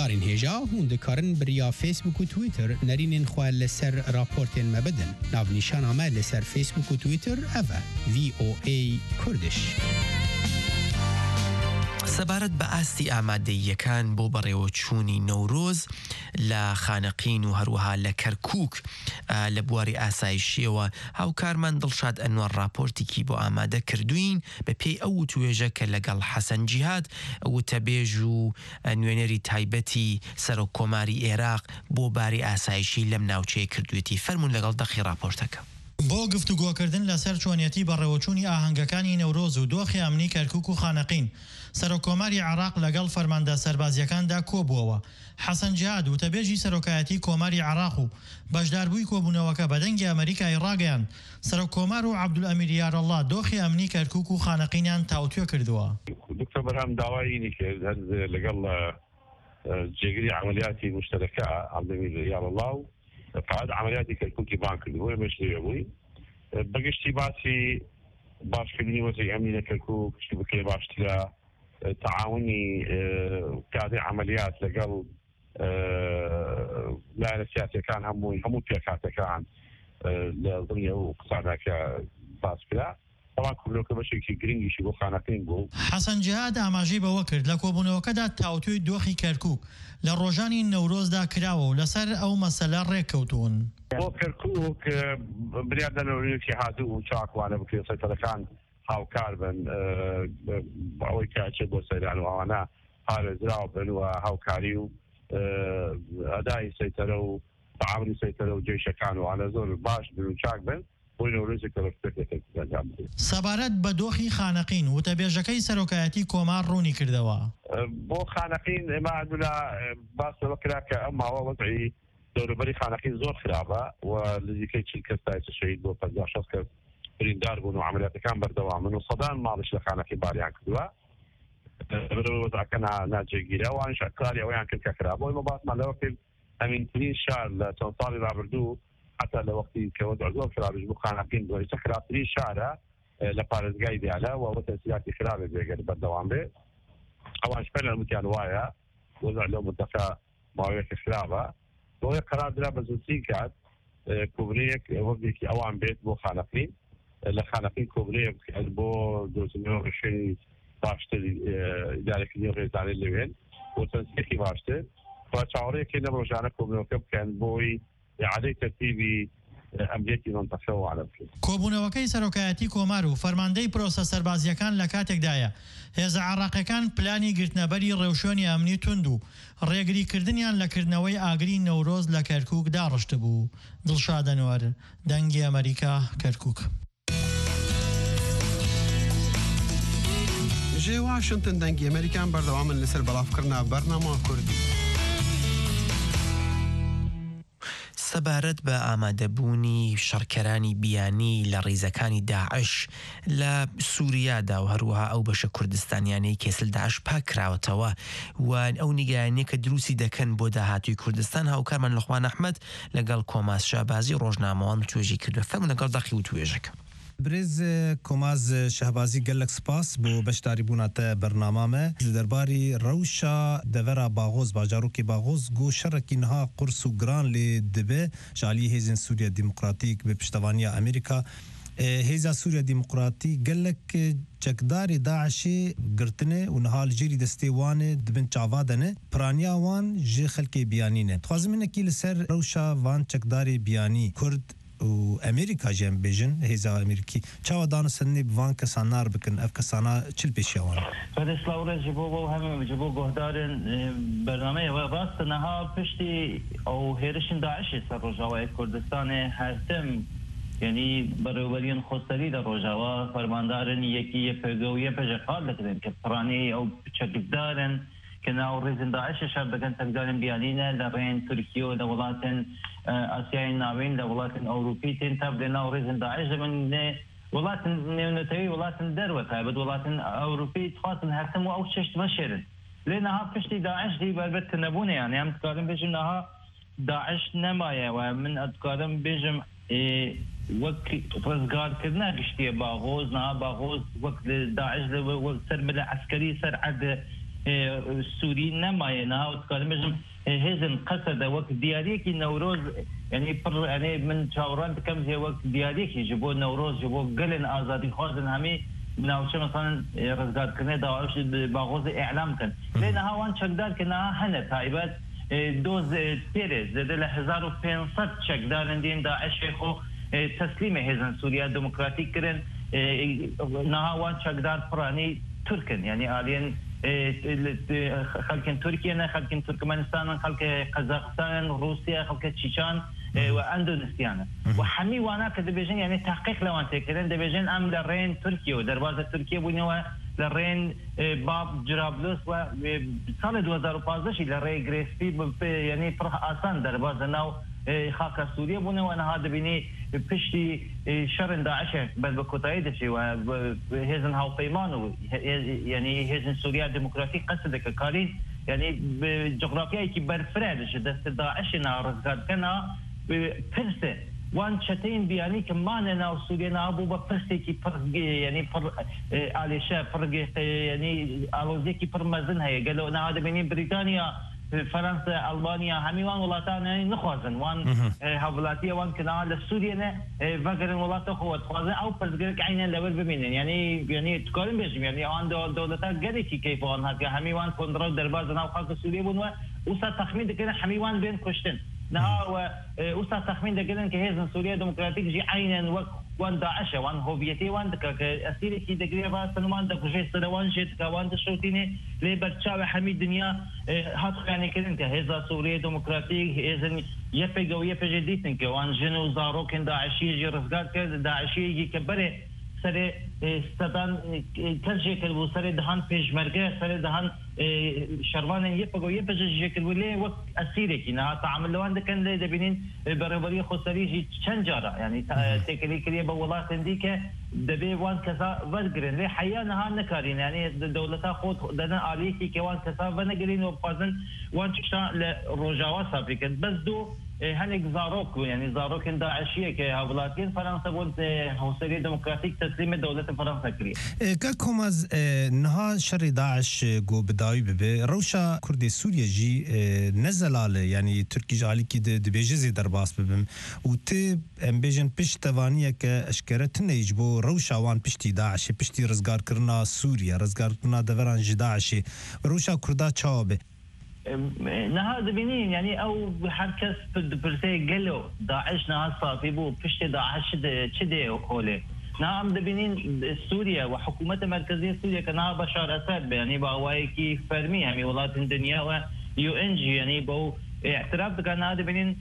هەڵبژاردارین هێژا هون دikarin biriya Facebook و Twitter نەرینên xwe li ser raportên me bidin. Navnîşana me li ser Facebook û Twitter ev e VOA Kurdish. سەبارەت بە ئاستی ئامادەییەکان بۆ بەڕێوەچوونی نەورۆز لە خانەقین و هەروەها لە کەرکووک لە بواری ئاسایشیەوە هاوکارمان دڵشاد ئەنوەر راپۆرتێکی بۆ ئامادە کردوین بە پێی ئەو وتوێژە کە لەگەڵ حەسەن جیهاد وتەبێژ و نوێنەری تایبەتی سەرۆکۆماری عێراق بۆ باری ئاسایشی لەم ناوچەیە کردوێتی. فەرمون لەگەڵ دەخی راپۆرتەکە. بۆ گفتوگۆکردن لەسەر چۆنیەتی بەڕێوەچوونی ئاهەنگەکانی نەورۆز و دۆخی ئەمنی کەرکووک و خانەقین سەرۆکۆماری عێراق لەگەڵ فەرماندە سەربازیەکاندا کۆبووەوە. حەسەن جیهاد وتەبێژی سەرۆکایەتی کۆماری عێراق و بەشداربووی کۆبوونەوەکە بەدەنگی ئەمریکای ڕاگەیان سەرۆکۆمار و عەبدولئەمیر یارەڵڵا دۆخی ئەمنی کەرکووک و خانەقینیان تاوتوێ کردووە. دکتۆر بەرهەم داوایی کرد لەگەڵ جێگیری عملیاتی مشترەکە عەبدولئەمیر یارەڵڵا و فعاد عملیاتی کەرکووکی بان کردبووە مەشروعە بووی بەگشتی باسی باشکردنی وەزعی ئەمنی لە کەرکووک شتی بکرێ باشترە تعاونی کاتی عملیات لەگەڵ لایەنە سیاسیەکان هەموو پێکهاتەکان لە ضمنی ئەو قسانەکە باس کرا. طبعا کۆبوونەوەکە بەشێکی گرنگیشی بۆ خانەقین بوو. حەسەن جیهاد ئاماژەی بەوە کرد لە کۆبوونەوەکەدا تاوتوێی دۆخی کەرکووک لە ڕۆژانی نەورۆزدا کراوە و لەسەر ئەو مەسەلە ڕێککەوتوون. بۆ کەرکووک بریاردەنەوەیەکی هاتوو و چاکوانە بکرێت سەرەکان هاوکار بن ئەوەی کاچێت بۆ سەیران و ئەوانە پارێزراوە بن و هاوکاری و ئەدای سەیتەرە و تعاونی سەیتەرە و جێشەکان و ئەوانە زۆر باش بن و چاک بن. سەبارەت بە دۆخی خانەقین وتەبێژەکەی سەرۆکایەتی کۆمار ڕوونی کردەوە. بۆ خانەقین ئێمە عەبدولا باسەوە کرا کە ئەم ماوە وەزعی دەوروبەری خانەقین زۆر خراپە و نزیکەی 40 کەس تایسە شەهید بۆ 50 کەس بریندار بوون و عملیاتەکان بەردەوامن و سەدان ماڵیش لە خانەقین باریان کردووە. بەرەوەی وەزعەکە ناجێگیرە و ئەوانیش کاری ئەوەیان کرد کە خراپە. ئێمە باسمان لەوە کرد ئەمینترین شار لە چەند ساڵی ڕابردوو حتى لو وقتی که وضع زور خرابش بو خانقین دوی خرابترین شارع لپارێزگای دیالە و تەسیراتی خراپێک بێگەر بەردەوام بێ ئەوانش پێ لەمتیان وایە وضع لەو منتەقە ماوەیەکی خراپە بۆیە قەرار درا بە زووترین کات کۆبنەیەک وەزێکی ئەوان بێت بۆ خانەقین لە خانەقین کۆبنەیەک بۆ دۆزینەوە شوێنی باشتر ئیدارەکردنی ڕێزانەی لەوێن بۆ تەنسیقی باشتر و چاوەڕێیەکی لەم ڕۆژانە کۆبنەوەکە بکەن بۆی عادەی تەرتیبی ئەمنیەتی مەنتەقەوە عەلەم کرد. کۆبوونەوەکەی سەرۆکایەتی کۆمار و فەرماندەی پرۆسە سەربازیەکان لە کاتێکدایە هێزە عێراقیەکان پلانی گرتنەبەری ڕێوشێنی ئەمنی تونند و ڕێگریکردنیان لەکردنەوەی ئاگری نەورۆز لە کەرکووک داڕشت بوو. دڵشاد ئەنوەر دەنگی ئەمریکا کەرکووک. ژێ واشنتن دەنگی ئەمریکان بەردەوامن لەسەر بەڵافکردنا بەرنامە کوردی. سەبارەت بە ئامادەبوونی شەڕکەرانی بیانی لە ڕیزەکانی داعش لە سووریادا و هەروەها ئەو بەشە کوردستانیانەی کێسل داعش پاک کراوەتەوە و ئەو نیگایانەیە کە دروستی دەکەن بۆ داهاتووی کوردستان هاوکارمان لەخوان ئەحمەد لەگەڵ کۆماس شابازی ڕۆژنامەوان توێژی کردووە. فەرموون لەگەڵ دەخی و توێژەکە. برێز کۆماز شەهبازی گەلک سپاس بۆ بەشداری بووناتە بەرنامامە دەرباری ڕەوشە دەڤەرا باغۆز باجارۆکی باغۆز گۆ شەڕێکی نها قورس و گران لێ دەبێ ژالی هێزن سووریا دیموکراتیک بە پشتەوانیە ئەمریکا هێزا سووریا دیموکراتی گەلک چەکداری داعشی گرتنێ و نها لەژێری دەستێ وانێ دبن چاوادەنێ پرانیا وان ژێ خەلکێ بیانینێ خوازمینەکی لەسەر ڕەوشە وان چەکداری بیانی کورد و ئەمریکا ژیان بێژن هێزا ئەمریکی چاوە دانەسەنێ بوان کەسان نار بکەن ئەف کەسانە چل پێشیاوان بەدەسڵاورە ji بۆ هەموو ji بۆ گۆهدارن بەرنامەیەوە ڕاستە نەها پشتی ئەو هێرشین داعشی سەر ڕۆژاوای کوردستانê هەرتم یعنی بەڕێوەبەریان خۆسەری لە ڕۆژاوا فەرماندارن یەکی پێگە و یە پێژەقال دەکرێن کە پڕانەی ئەو چەکدارن کە ناو ڕێزن داعشی شار دەکەن تەکدارن بیانینە لە ڕێن تورکیە و لە وڵاتن ئاسیای ناوین لە وڵاتن ئەوروپی تێن تا بلێ ناو ڕێزن داعش دەبن وڵاتن نێونەتەوەی وڵاتن دەروە تایبەت وڵاتن ئەوروپی خواستن هەرتم و ئەو چەشت بەشێرن لێ نەها پشتی داعش دی بەربەت نەبوونە یان ئەم دکارم بێژم نەها داعش نەمایە و من ئەدکارم بێژم وەک ڕزگارکردنا گشتیە باغۆز نەها باغۆز وەک داعش سەر ملە عەسکەری سەر عەردە سوری نماینا و تکارم بجم هزن قصد وقت دیاریکی نوروز يعني بر يعني من شاوران كم زي وقت دياريك يجيبوا نوروز يجيبوا قلن آزادي خوازن همي ناوچه مثلا رزقات کنه داعش باغوز اعلام کن لان هاوان چقدر کنه هنه تایبت دوز تیره زده ل 1500 چقدر اندین داعش خو تسلیم هزن سوریا دموکراتیک کرن نهاوان چقدر پرانی ترکن يعني آلين خلق تركيا خلق تركمانستان خلق قزاقستان روسيا خلق تشيشان واندونيسيا وحمي وانا كدبيجن يعني تحقيق لو انت كده دبيجن ام لرين تركيا ودربازه تركيا بنوا لرين باب جرابلس و سال 2015 لري غريسبي يعني فرح اسان دربازه ناو خاك سوريا بنوا انا هذا بني بشتي شرن داعش بل بكوتايد شيء وهزن هاو بيمانو يعني هزن سوريا ديمقراطية قصدك كارين يعني بجغرافيا كي برفرادش دست داعش نارزقات كنا بفرسه وان شتين بياني كمان نا سوريا نابو بفرسه كي يعني عليشا يعني علوزي كي برمزن هي قالوا انا هذا بني بريطانيا فرنسا ألمانيا هميوان ولاتان يعني نخوازن وان هولاتيا وان كنا لسوريا فقرن ولات خوات خوازن أو برزقرك عينا لول بمينن يعني تقارن بيجم يعني وان دولتات قريتي كيف وان هكا هميوان كونترول دربازن أو خاص سوريا بنوا وصا تخمين دكنا هميوان بين كشتن نها وصا تخمين دكنا كهزن سوريا ديمقراطيك جي عينا وان داعش وان هوفيتي وان دك أسيري كي دقريبا وان وان دك وجه سروان جت كوان تشوتيني لبرتشاو حميد دنيا هات يعني كذا هذا سوريا ديمقراطيك إذن يفجع ويفجع جديد كوان جنو زاروك داعشي يجي رزقات كذا داعشي يجي كبره سر استدان كل شيء كل سر دهان فيش مرجع سر دهان شروان يفجع ويفجع كل ولا وقت أسيري كنا تعامل لوان دكان ده بينين بربري خساري جي شنجارة يعني تكلي كليه بولات عندك دبي وان كذا فذكرين ليه حيانا هان نكارين يعني دولتها خود دنا عليكي كوان كذا فنقرين وبازن وان تشتا لرجاوا سابقا بس دو هنك زاروك يعني زاروك داعشيه كهولاتين فرنسا قلت حوسريه ديمقراطيك تسليم دوله فرنسا كري كاكوماز نها شر داعش جو بداوي به روشا كردي سوريا جي نزل على يعني تركي جالي كي دبيجي درباس بهم وتي امبيجن بيشتوانيه كاشكرت نيجبو روشا وان بيشتي داعش بيشتي رزقار كرنا سوريا رزقار كرنا دوران جداعش روشا كردا تشاوب نهاد بنين يعني او حركس برسي قالوا داعش نهاد صافي بو بيشتي داعش تشدي هولي نعم دبنين سوريا وحكومة مركزية سوريا كنا بشار أسد يعني باوايكي فرمي همي ولات الدنيا و يو ان جي يعني بو اعتراف كان هذا بنين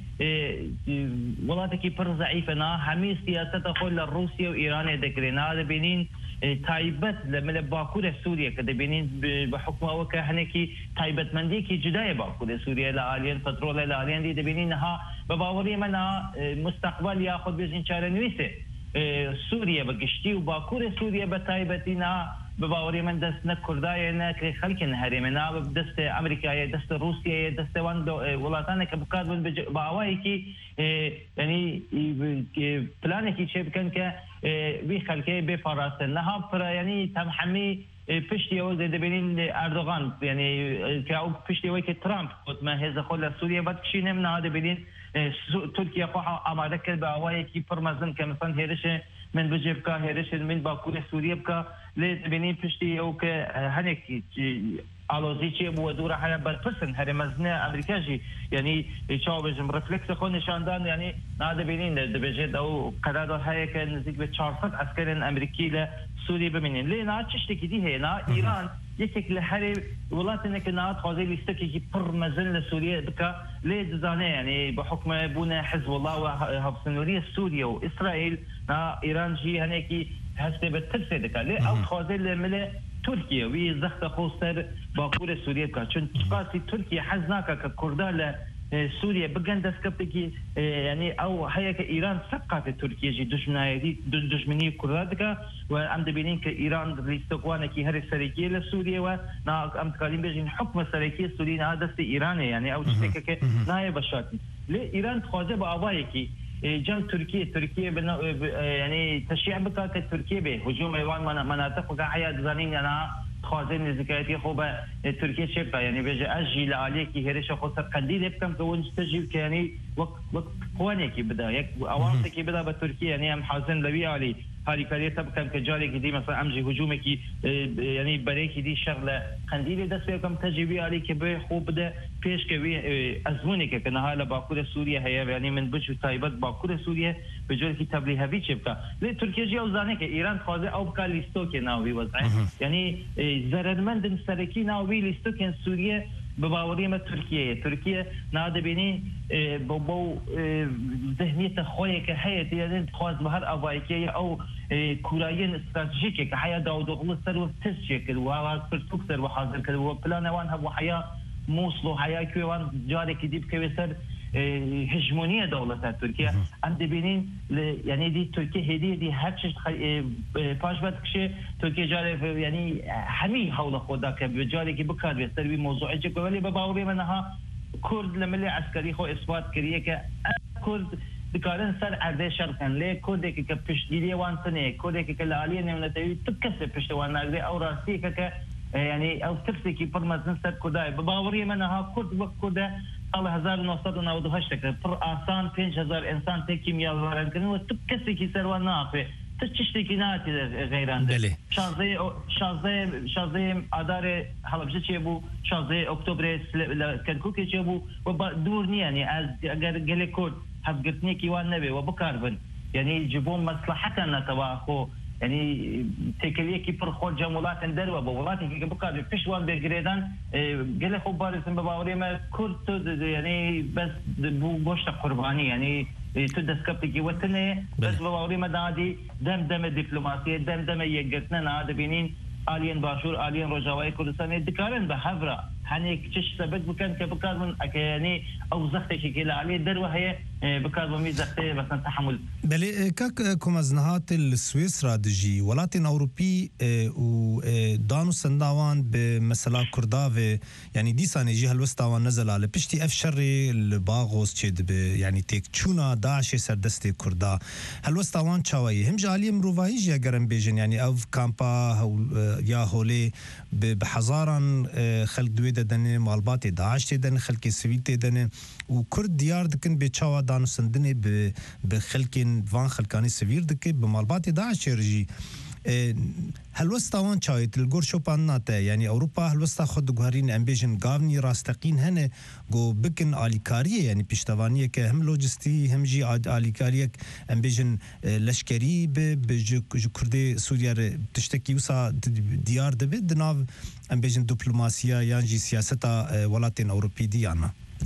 ولاتكي بر ضعيفة نا همي سياسة خل روسيا وإيران ذكرنا هذا بنين تايبت لما باكورة سوريا كده بنين بحكم أو كهنكي تايبت منديكي جداية باكورة سوريا لآلين فترة لآلين دي بنينها بباوري منا مستقبل ياخذ بجن شارنويسه سوريا بقشتي وباكورة سوريا بتايبتنا بباوري من دست كردايا نك خلكن هرمنا بدست امريكا دست روسيا دست وان ولاتنا كبكاد باوايكي يعني بلانكي شيء كان ك بخلكي بفراسنها يعني تمحمي پشتی او دبینین اردوغان يعني كاو پشتی او که ترامپ خود ما هذا خل سوريا بعد شيء نمنا هذا بدين تركيا قاعة أمارة كذا أواي كي فرمزن كمثلا هيرش من بجيب كا هيرش من باكورة سوريا بكا لبنين پشتی او که هنيك على شيء بودورة حياة بالفرسن هرمزنا أمريكا جي يعني شو بيجم رفلكس خون نشاندان يعني هذا بينين دبجت أو قرار هاي كان نزيك بتشارفت عسكري أمريكي لسوريا بمنين ليه تشتكي دي هنا إيران يشك لحري ولاتنا كنا خازي ليستكي بر مزن لسوريا بكا ليه دزانه يعني بحكم بنا حزب الله وهبسنورية سوريا وإسرائيل إيران جي هنيكي هسه بتفسد كا ليه أو خازي لملة تركيا ويزخت خوستر باكورة سوريا كا چون قاسي تركيا حزناكا ككردال سوريا بقن دسكبتكي يعني او هيك ايران سقطت تركيا جي دشمني كردادكا وام دبينين كايران ريستوكوانا كي هر سريكي لسوريا ونا ام تكالين بيجين حكم سريكي سوريا هذا ايراني يعني او تشكك نايب بشاتي ليه ايران تخوزه باوايكي جنگ تركيا يعني تشيع بكا تركيا به هجوم ايوان مناطق وكا حياة زانين انا خوازن نزكايتي خوبا تركيا شبكه يعني بيجي اجي لعليكي هرش خو قنديل بكم كون تجيب يعني وقت قوانيكي بدا يك اوانتكي بدا بتركيا يعني ام حازن لبي علي هاري كاريتا بكم كجاري دي مثلا امجي هجومك يعني بريكي دي شغله قنديل دس بكم تجيبي علي كبي خو بدا بيش كبي ازمونك كنا هلا باكور سوريا هي يعني من بجو تايبت باكور سوريا بجول كتاب لي هبي شبكه لتركيا جي اوزانه ايران خوازه او بكا ليستوك ناوي وضع يعني زردمند سركي ناوي ليستوك سوريا بباوري ما تركيا نادى بيني بو ذهنية خويا كحياة يعني خواز بهر أبايكية أو كوراين استراتيجية كحياة داود وغلط سر وتسجيك وهذا كرتوك سر وحاضر كذا وبلان وانها وحياة موصلوا حياة كوان جاري كديب كويسر هجمونية دولة تركيا عند بينين يعني دي تركيا دي هاتش باش بدكشي تركيا جاري يعني حمي حول خداك بجاري كي بكار بيستروي موضوع اجك ولي بباوري منها كرد لملي عسكري خو اثبات كريه كرد دكارن سر عرض شرقن ليه كودك كبشديلي وان سنه كودك كالعاليه نمنتوي تكسب بشوان ناغري او راسي يعني او تفسكي برمزن سر كوداي بباوري منها كرد وكودا الله 1998 پر آسان 5000 انسان تکی میاوارن کنن و تو کسی که سر و نافه تشتي كينات غيران شازي اداره حلبجه چبو شازي اكتوبر كركوك چبو و دور ني يعني اگر گليكود حقتني كيوان نبي وبكاربن يعني يجيبون مصلحتنا تباخو يعني تكليكي پر خود جمولات دروا بولاتي كي بكار فيشوان بغريدان قال خو بارسن بباوري ما كرت يعني بس بو بوشت قرباني يعني تدسكبتي وتنه بس بباوري ما دادي دم دبلوماسيه دم يقتنا ناد بينين آلين باشور آلين رجاوي كردستان دكارن بحفرة هني كتش سبت بكان كبكار من يعني أو زختي كلا عليه دروا هي بكار بمي زختي بس تحمل بله كاك كومزنهات السويسرا دجي ولاتين أوروبي ودانو سنداوان بمثلا كرداوي يعني دي سنة جي هالوستاوان نزل على بشتي أفشر الباغوس تشد يعني تكتشونا داعش سردستي كردا هالوستاوان شوي هم جالي مروفاي جي أجرم بيجن يعني أو كامبا يا هولي بحزارا خلق دويدة دني مالباتي داعش تدن خلق سويل تدن وكرد ديار دكن بيتشاوا دانو سندني بخلقين فان خلقاني سويل دكي بمالباتي داعش يرجي هلوستا وان شايت الجور شوباناتا يعني أوروبا هلوستا خد جوهرين أمبيجن قافني راستقين هنا جو بكن آليكارية يعني بيشتوانية كهم لوجستي هم جي آليكارية أمبيجن لشكري بجو كردي سوريا بتشتكي وسا ديار دبي دناف أمبيجن دبلوماسيا يعني سياسة ولاتين أوروبي ديانا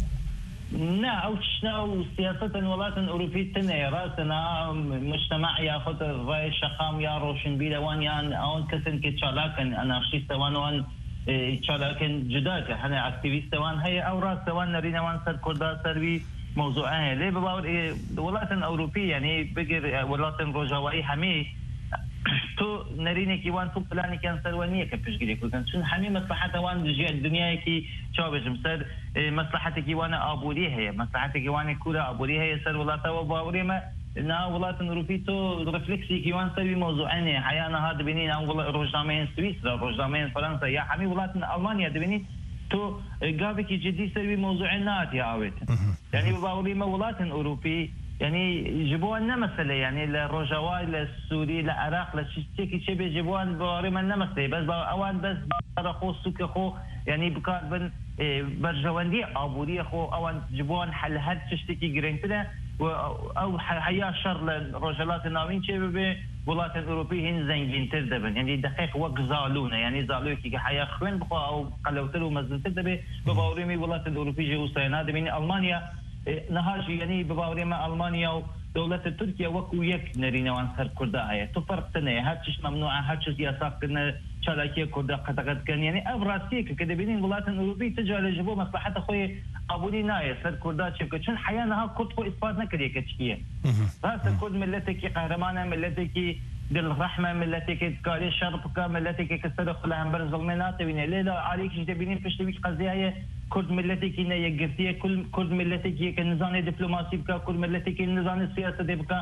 نا او شنو سياسه الولايات الاوروبيه تنه راسنا مجتمع ياخذ الراي الشخام يا روشن بيلوان يان اون كسن كتشالاكن انارشيست وان تشالاكن جداك احنا اكتيفيست وان هي او راس وان نرينا وان سر كردا سربي موضوعها ليه بباور الولايات الاوروبيه يعني بقر ولايات رجاوي حمي تو نريني كيوان تو بلاني كان سروانيه كبشجري كان شنو حمي مصلحته وان جي الدنيا كي شابج مسر مصلحتك وانا ابوري هي مصلحتك وانا كوره ابوري هي سر ولاته وباوري ما نا ولاة اوروبيه تو ريفلكسي كيوان سوي موضوعين حيانا هذا بينين روجامين سويسرا روجامين فرنسا يا حمي ولاة المانيا دبني تو قابك جدي سوي موضوعين ناتي عاوت يعني باوري ما ولاة اوروبيه يعني يجيبوها مسألة يعني للرجواء للسوري للعراق للشيكي شيء بيجيبوها بوري ما مسألة بس اوان بس برخو سوك خو يعني بكاربن برجواندي ابوري خو اوان جيبوها حل هاد تشتكي جرينتنا او حيا شر للرجلات الناويين شيء بولاة الاوروبيه هن زنجين تردبن يعني دقيق وقت زالونا يعني زالوكي حيا خوين بخو او قلوتلو مزن تردبه بباوريمي ولاة الاوروبيه جو سيناد من المانيا نهاجي يعني بباوري ما ألمانيا ودولة تركيا وكو يك نرينا وان سر كردا هي تفرق تنه هاتش ممنوعة هاتش سياسات كنا شاركية كردا قد كان يعني أبراسيك كده بينين الولايات الأوروبية تجعل جبوا مصلحة أخوي أبولي نايا سر كردا شبكة شن حيانها كرد خو إثبات نكري كتشكية هذا كرد ملتك قهرمانة ملتك دل الرحمة ملتك كاري شربك ملتك كسر خلاهم برز ظلمنات بين ليلة عليك جد بينين فشتويش قضية كرد ملتك إن يجرتيه كل كرد ملتك كنظام دبلوماسي بكا كل ملتك النظام السياسي بكا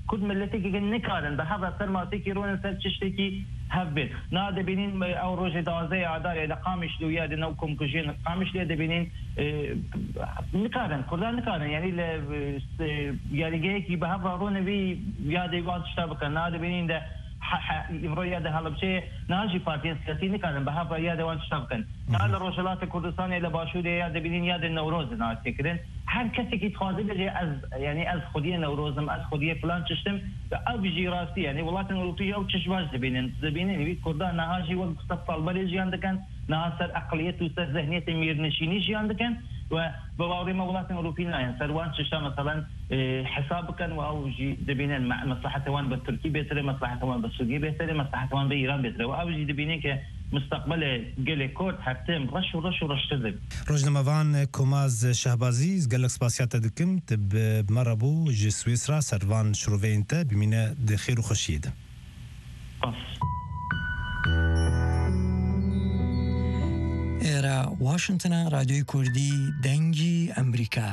كود ملتي كي نكارن بحضر سرماتي كي رون سر تشتكي هبت نادى بينين او روج دازي عدار اذا قامش لو ياد نوكم كجين قامش لي بينين نكارن كردان نكارن يعني يعني جاي بحضر رون بي ياد يقعد تشتبك نادى بينين ده يبرو ده هلا بشيء ناجي بارتين سياسي نكارن بحضر ياد وان تشتبكن نال روجلات كردستان الى باشور ياد بينين ياد النوروز ناس تكرن هر کسی که تازه بجه از یعنی از خودی نوروزم از خودی فلان چشتم او بجی راستی یعنی ولات اروپی او چشواش دبینن وی کردان نهاجی و مستقبل بلی جیان دکن نه سر اقلیت و سر ذهنیت میرنشینی جیان دکن و بواوری ما ولات اروپی نه یعنی سر وان چشتا مثلا حساب کن و او جی دبینن مصلحت وان به ترکی بهتره مصلحت وان به سوریه بهتره مصلحت وان به ایران بهتره و او جی دبینن که مستقبل گل کورد حتم رش تذب روزنامه‌وان کوماز شهبازی گلک سپاسیات دکم تب مربو ج سوئیسرا سروان شرووینت بمینه د خیر و خوشید ایرا واشنطن رادیوی کوردی دنگی امریکا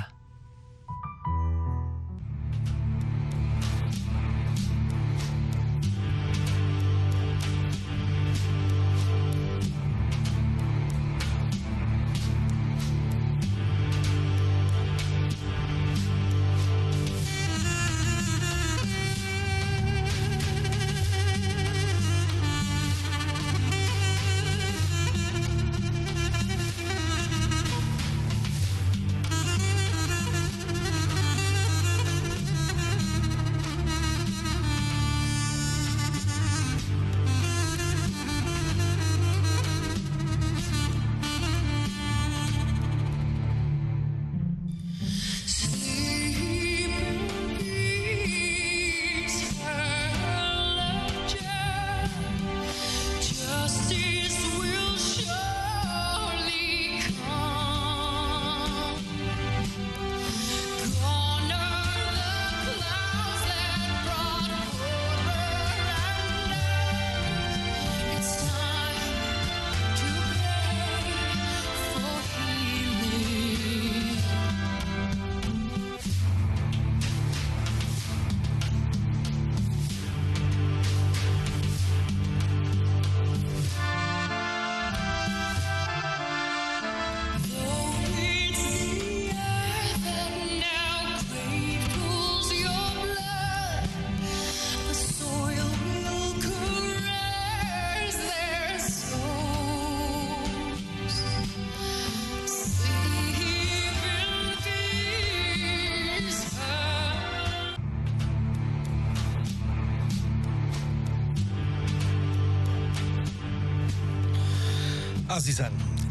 عزیزان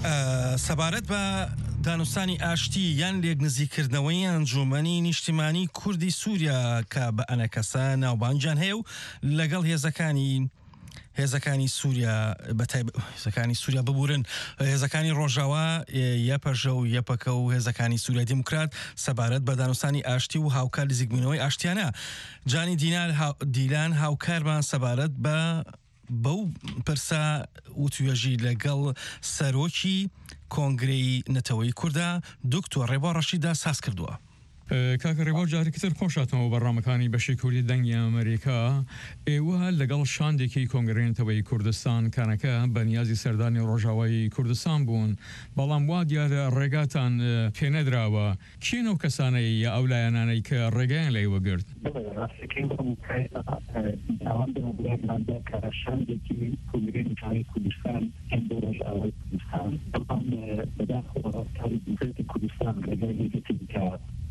سەبارەت بە دانوستانی ئاشتی یان لێکنزیکردنەوەی ئەنجومەنی نیشتیمانی کوردی سووریا کە بە ئەنەکەسە ناوبانجان هەیە و لەگەڵ هێزەکانی سووریا هێزەکانی سووریا ببورن هێزەکانی ڕۆژاوا یەپەژە و یەپەکە و هێزەکانی سووریا دیموکرات سەبارەت بە دانوستانی ئاشتی و هاوکار نزیکبوونەوەی ئاشتیانە جانی دیلان هاوکارمان سەبارەت بەو پرسە وتوێژی لەگەڵ سەرۆکی کۆنگرەی نەتەوەی کووردا دکتۆر ڕێبا ڕەشیدا ساز کردووە. کاکە ڕێبا جارێکتر خۆشاتەوە بەڕامەکانی بەشی کوردی دەنگی ئەمریکا ئێوە لەگەڵ شاندێکی کۆنگرەی نەتەوەی کوردستان کانەکە بە نیازی سەردانی ڕۆژاوایی کوردستان بوون بەڵام وا دیارە ڕێگاتان پێنەدراوە کێن ئەو کەسانەی یا ئەو لایەنانەی کە ڕێگەیان لێوە گرت شاندێکی کۆنگرەی نەتەوەی کوردستان بۆ ڕۆژاوایی کوردستان بەڵام کوردستان ڕێگای لێگرتیکە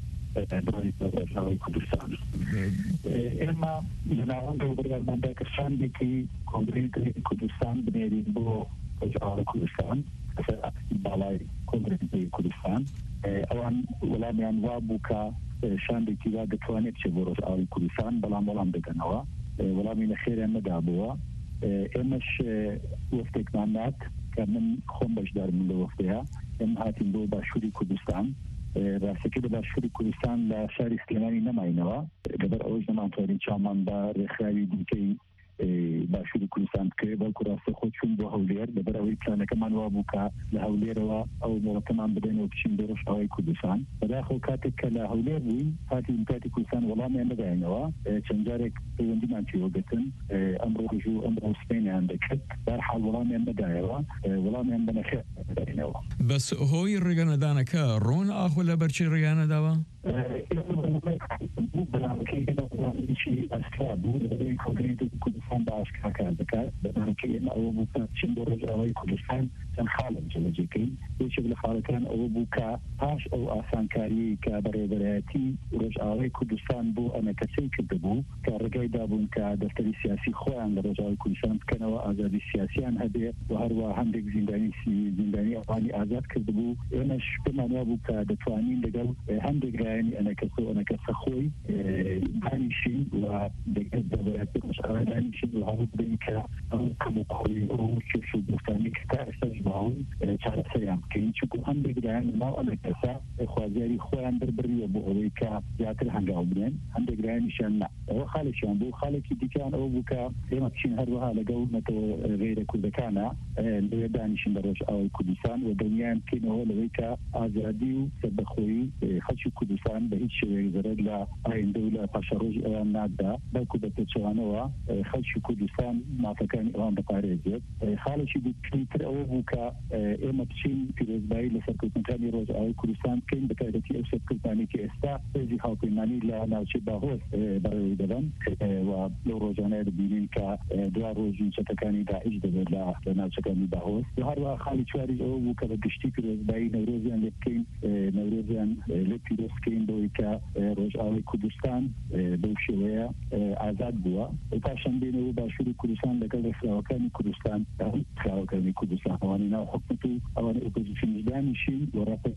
کوردستان ئێمە لەناوەندە بەرگەرداندا کە شاندێکی کۆنگرەی کوردستان بنێرین بۆ ڕۆژاوای کوردستان باڵای کۆنگرەی کوردستان ئەوان وەڵامیان وا بوو کە شاندێکی وا دەتوانێت بچێت بۆ ڕۆژاوای کوردستان بەڵام وەڵام دەدەنەوە وەڵامی لەخێریان نەدابووە ئێمەش وەفتێکمان نات کە من خۆم بەشدارم لە وەفتەیە ئێمە هاتین بۆ باشووری کوردستان ڕاستەکە لە باشووری کوردستان لە شاری سلێمانی نەماینەوە لەبەر ئەوەش نەمانتوانین چامان بە ڕێکخراوی دیکەی باشووری کوردستان بکرێ بەڵکو ڕاستە خۆ چوون بۆ هەولێر لەبەرەوەی پلانەکەمان وا بوو کە لە هەولێرەوە ئەو مۆڵەتەمان بدەینەوە بچین بۆ ڕۆژئاوای کوردستان بەداخەو کاتێک کە لە هەولێر بووین پارتی کوردستان وەڵامیان نەداینەوە چەند جارێک پەیوەندیمان پێوەگرتن ئەمڕۆ ڕۆژوو ئەمڕۆ سبەینیان دەکرد بەرحاڵ وەڵامیان نەدایەوە وەڵامیان بەنەخێر بدەینەوە بەس هۆی ڕێگەنەدانەکە ڕۆن ئاخۆ لە بەرچی ڕێگانەداوە ئەسکا بوو لەبەرەوەی کۆنگرێتی کوردستان بە ئاشکرا کار دەکات بەڵامکە ئێمە ئەوە بوو کە چین بۆ ڕۆژئاوای کوردستان چەند خاڵم جێبەجێکەین یەکێک لە خاڵەکان ئەوە بوو کە پاش ئەو ئاسانکاری کە بەڕێوەبەرایەتی ڕۆژئاوای کوردستان بۆ ئەمە کەسەی کردبوو کە ڕێگای دابوون کە دەفتەری سیاسی خۆیان لە ڕۆژئاوای کوردستان بکەنەوە ئازادی سیاسیان هەبێ و هەروە هەندێک زیندانی ئەوانی ئازاد کردبوو ئێمەش پێمان وا بوو کە دەتوانین لەگەڵ هەندێک لایەنی ئەنە کەسە خۆی دانیشین و دەگەت دەبێت ڕۆژئاوای دانیشین و هەڵ بدەین کە ئەو کەموکۆڵی ئەو کێش و دوستانی کە تا ئێستاش باون چارەسەریان بکەین چونکە هەندێک لایەن ناو ئەمە کەسە خوازیاری خۆیان بەربڕیوە بۆ ئەوەی کە زیاتر هەنگاو بنێن هەندێک لایەنیشیان نا ئەوە خاڵێکیان بوو خاڵێکی دیکەیان ئەوە بوو کە ئێمە بچین هەروەها لەگەڵ غێرە کوردەکانە لەوێ دانیشین لە ڕۆژئاوای کوردستان و دڵنیان بکەینەوە لەوەی کە ئازادی و سەربەخۆیی خەڵکی کوردستان بە هیچ شێوەیەک زەرەر لە ئایندە و لە پاشەڕۆژی ئەوان نادا بەڵکو بە پێچەوانەوە خەڵکی کوردستان مافەکانی ئەوان بەپارێزێت خاڵێکی دیکەتر ئەوە بوو کە ئێمە بچین پیرۆزبایی لە سەرکەوتنەکانی ڕۆژئاوای کوردستان بکەین بە تایبەتی ئەو سەرکەوتانێکی ئێستا هێزی هاوپەیمانی لە ناوچەی باهۆز بەڕێوەی دەبن و لەو ڕۆژانەیە دەبینین کە دوا ڕۆژی چەتەکانی داعش دەبێت لە ناوچەکانی باهۆز و هەروەها خاڵی چواری ئەوە بوو کە بە گشتی پیرۆزبایی نەورۆزیان لێ بکەین نەورۆزیان لێ پیرۆز بکەین بۆی کە ڕۆژئاوای کوردستان بەو شێوەیە ئازاد بووە پاشان بینەوە باشووری کوردستان لەگەڵ ڕێکخراوەکانی کوردستان خراوەکانی کوردستان ئەوانی ناو حکومەت و ئەوانی ئۆپۆزیسیۆنیست دانیشین و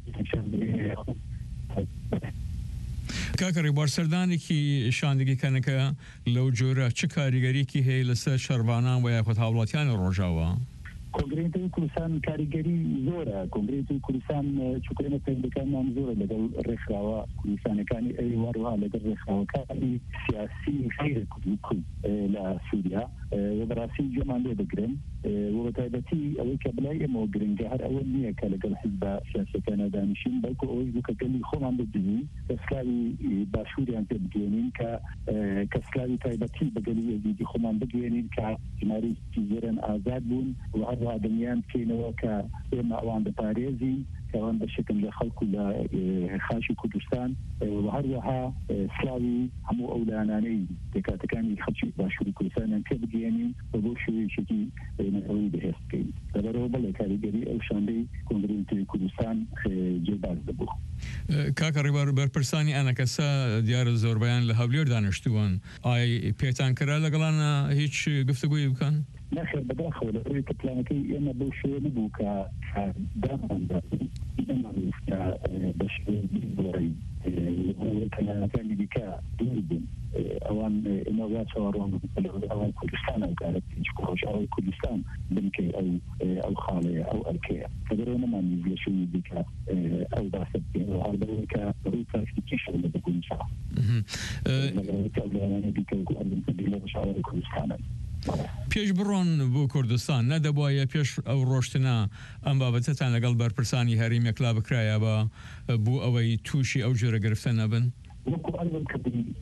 کاکە ڕێبوار سەردانێکی شاندگی کەنەکە لەو جۆرە چ کاریگەریەکی هەیە لەسەر شەڕبانان و یاخود هاوڵاتیانی ڕۆژاوە کۆنگرێتی کوردستان کاریگەری زۆرە کۆنگرێتی کوردستان چوکرێنە پەیوەندەکانمان زۆرە لەگەڵ ڕێکخراوە کوردستانەکانی ئەوی وەروها لەگەڵ ڕێکخراوەکانی سیاسی غیرە کورد لە سووریا و بەڕاستی گوێمان لێ دەگرن و بەتایبەتی ئەوەی کە بڵای ئێمەوە گرنگە هەر ئەوە نییە کە لەگەڵ حیزبە سیاسەکانە دانیشین بەڵکو ئەوەی بوو کە گەلی خۆمان ببینین کەسکاری باشووریان پێ بگەێنین کە سکاری تایبەتی بەگەلی یەزیدی خۆمان بگەێنین کە ژمارەیەکی زۆرن ئازاد بوون و هەروە دڵنیان بکەینەوە کە ئێمە ئەوان بەپارێزین کەوان بەشێکم لە خەڵکو لە خاشی کوردستان و هەروەها سلاوی هەموو ئەو لایەنانەی دەکاتەکانی خەڵکی باشووری کوردستانیان پێ بگەێنین و بۆ شێوەیەکی نەوەی بەهێز بکەین لەبەرەوە بەڵێ کاریگەری ئەو شاندەی کۆنگرێتی کوردستان جێباز دەبوو کاکە ڕێبوار بەرپرسانی ئەنە کەسە دیارە زۆربیان لە هەولێر دانیشتووەن ئای پێتان کرا لەگەڵانە هیچ گفتگوی بکەن؟ نەخێر بەداخەوە لەبەرەوەی کە پلانەکەی ئێمە بەو شێوە نەبوو کە داماندا ئێمەویستە بە شێوەیەکی زۆرەی پلانەکانی دیکە دوور بوون ئەوان ئێمە وا چاوەڕوان ئەوان کوردستان ئەوکارە ڕۆژئاوای کوردستان بنکەی ئەو خاڵەیە ئەو ئەرکەیە لەبەرەوە نەمانویست لە شێوەی دیکە ئەو باسە بکەین و هەڵبەرەوەی کە ڕووی تاکتیکیش لە بگوین لەبەرەوەی کە ئەولایانە دیکە ئەردنکردی لە ڕۆژئاوای کوردستانە پێش بڕۆن بۆ کوردستان نەدەبوایە پێش ئەو ڕۆشتنە ئەم بابەتەتان لەگەڵ بەرپرسانی هەرێمێکلا بکرایە بۆ ئەوەی تووشی ئەو جۆرە گرفتە نەبن؟ وەکو ئەوەن کە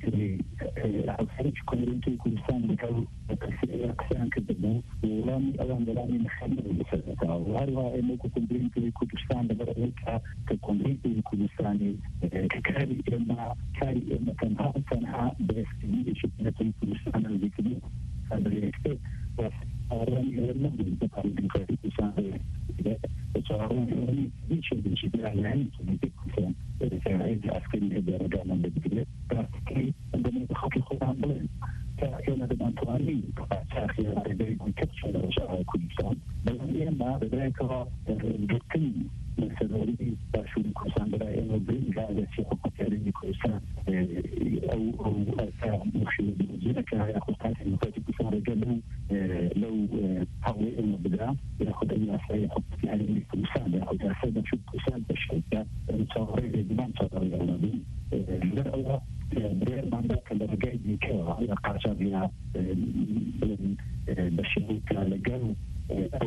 هەرێکی کۆنگرێتی کوردستان لەگەڵ قسەیان کردبوو وەڵامی ئەوان وەڵامی نەخێنەوە لەسەرەوە و هەروەها ئێمە وەکو کۆنگرێتی کوردستان لەبەرەوەی کە کۆنگرێتی کوردستانی کە کاری ئێمە تەنها بەهێزکردنیەکی نەتەوەی کوردستان نزیکردن هەندێک ئاڕانی ئێوە نەبوون بە پارێزگاری کوردستان بەچاوەڕوانی هیچ شتێکی لایەنی کۆنگرێتی کوردستان هێزی عسکەری هێدارەکانمان بگرێت ڕاستەکەی دەبێت بە خەڵکی خۆتان بڵێن کە ئێمە دەمانتوانی چاخی ڕێگەی کەپچۆ لە ڕۆژئاوای کوردستان بەڵام ئێمە بەدایکەوە گرتن لەسەرۆری باشووری کوردستان بەلای ئێمە برینگا لەسی حکومەتیاری کوردستان ئەو مشکلەکە یاخود کاتی حکومەتی کوردستان ڕێگە لەو هەوڵی ئێمە بدرا یاخود یاسای حکومەتیاری کوردستان یاخود یاسای باشووری کوردستان بەشێکە چاوەڕێی ڕێگەمان چاوەڕێی ئەوە بین لەبەر ئەوە برير مانداك لرجاي ديكا يا قاعدة بشيك لقل أو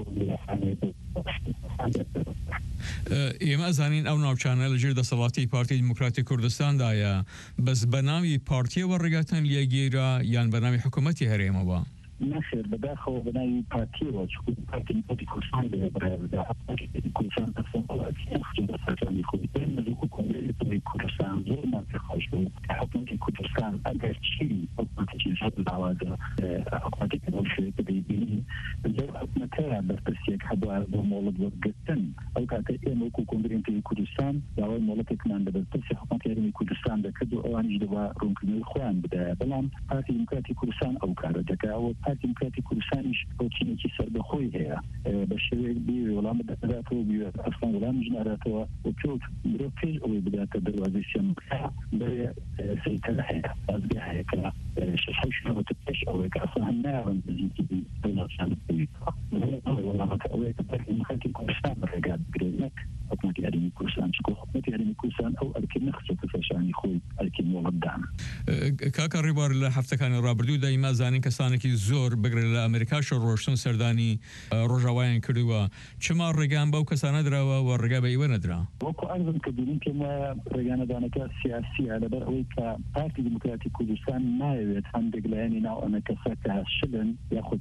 ئێمە ئەزانین ئەو ناوچانە لەژێر دەسەڵاتی پارتی دیموکراتی کوردستاندایە بەس بەناوی پارتیەوە ڕێگاتان لێگیرا یان بەناوی حکوومەتی هەرێمەوە نخير بداخل بناي بارتي وشكون بارتي كورسان بهبرا كورسان تصنع أكيد خجل يكون ملوك كل كورسان زور ما تخشوا حكم كورسان أجر شيء حكم تجهيزات العوادة حكم تكنولوجيا تبيني زور حكم ترى بس يكحبوا بمولد وقتن أو كاتي ملوك كونغرين في كورسان يا مولد كمان بس حكم ترى كورسان ده كده أوانج دوا رونكن الإخوان بدأ بلام بارتي ديمقراطي كورسان أو كاردك أو بارتي ديمقراطي كورسانش روتيني كي سر بخوي هي باش بي ولا مدته بي اصلا ولا مجنراته وشوف بروفيل او بدات دروازه سمكه بي سيتلحق ازبي هيك شحش لو تفتش او اصلا النار بيجي بين شان ولا ما تقوي مخاطي كورسان رجال بريك حكومة أدمي كورسان شكو حكومة أدمي كورسان أو أركي نخصة فشاني خوي أركي مولد دعم كاكا ريبار لحفتة كان رابردو دايما زانين كسانكي زور بقر لأمريكا شروشتون سرداني روجاوين كردوا چما رقان باو كسانا دراوا ورقا بأيوة ندرا وكو أرزم كبيرين كما رقان دانكا سياسي على برأوي كبارتي ديمقراطي كردستان ما يويت عندك لأني ناو أنا كساكا الشلن ياخد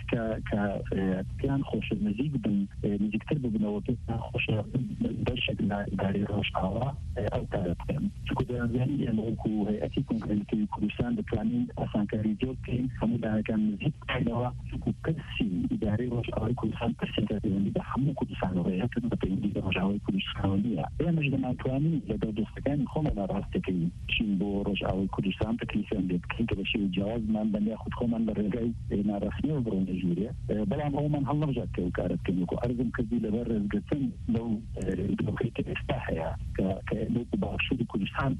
كان خوش المزيد بن مزيد تربو بنوتي خوش بشكل داري روشاوا أو تارتهم شكو زاني أنوكو هيئتي كونغريتي كردستان بتوانين أسان كاريجو كين خمودا كان مزيد كيلوا شكو كرسي إداري روشاوا كردستان كرسي تاريخي بحمو كردستان وغيرها تنبتين روشاوا كردستان هي مجد ما توانين لدى دوستكان خومنا راستكي شين بو روشاوا كردستان تكليفين بيبكين كبشي جواز من بني أخد خومن للرقاي نارسني وبرون نجوريا بلان أومن هل نرجع كوكارت كنوكو أرزم كذي لبرز قتن لو دموكريتي استحيا كنوكو باشود كردستان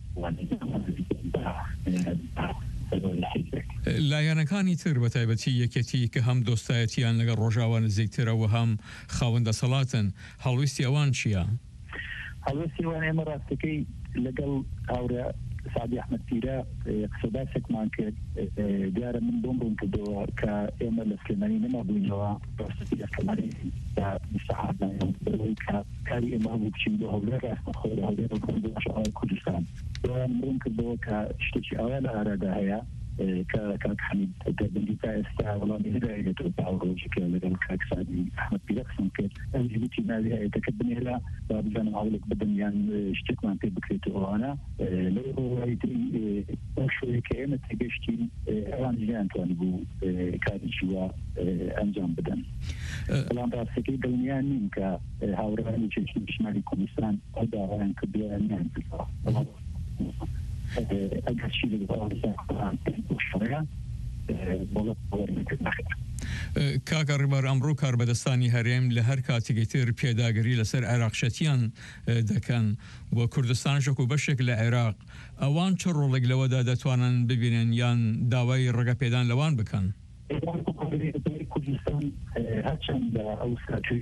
لایەنەکانی تر بە تایبەتی یەکێتی کە هەم دۆستایەتیان لەگەڵ ڕۆژاوان نزیکترەوە هەم خاوەندە سەڵاتن هەڵویستی ئەوان چییە؟ هەڵویستی ئەوان ئێمە ڕاستەکەی لەگەڵ هاورە سعدی ئەحمەد پیرە قسەباسێکمان کرد دیارە من بۆم ڕوون کردەوە کە ئێمە لە سلێمانی نەمابووینەوە ڕاستەکەی لە سلێمانی مستەعارنایە کە کاری ئێمە هەبوو بچین بۆ هەولێر ڕاستەخۆی هەولێر ڕۆژاوای کوردستان من ڕوون کردەوە کە شتێکی ئەوە لە ئارادا هەیە كاك حميد دبلي تاعستا والله من هذا يتوقعوك لدى كاك سعدي احمد بيرقسم كيف الجبتي مالها يتكبني لها بابزان عولك بدن يعني اشتك ما انت بكريتو انا لو رايتي شوي كأنه تجشتي اوان جان طالبو كادي شوا انجام بدن الان راسكي دنياني كا هاوراني تشي شمالي كردستان هذا وين كبيراني يعني کاکە ڕێبار ئەمڕۆ کاربەدەستانی هەرێم لە هەر کاتێکی تر پێداگری لەسەر عێراقشەتیان دەکەن بۆ کوردستانشک و بەشێک لە عێراق ئەوان چه ڕۆڵێک لەوەدا دەتوانن ببینن یان داوای ڕێگە پێدان لەوان بکەن كردستان هرچند او